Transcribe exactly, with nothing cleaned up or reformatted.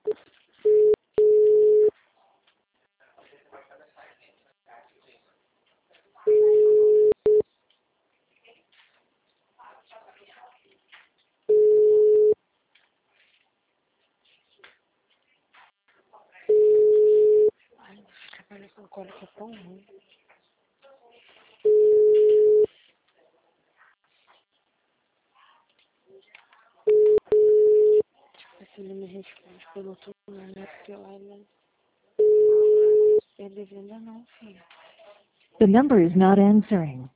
Ai, trabalhar com cólica é tão ruim. Se ele me responde pelo outro número, porque olha, ele ainda não, filho. The number is not answering.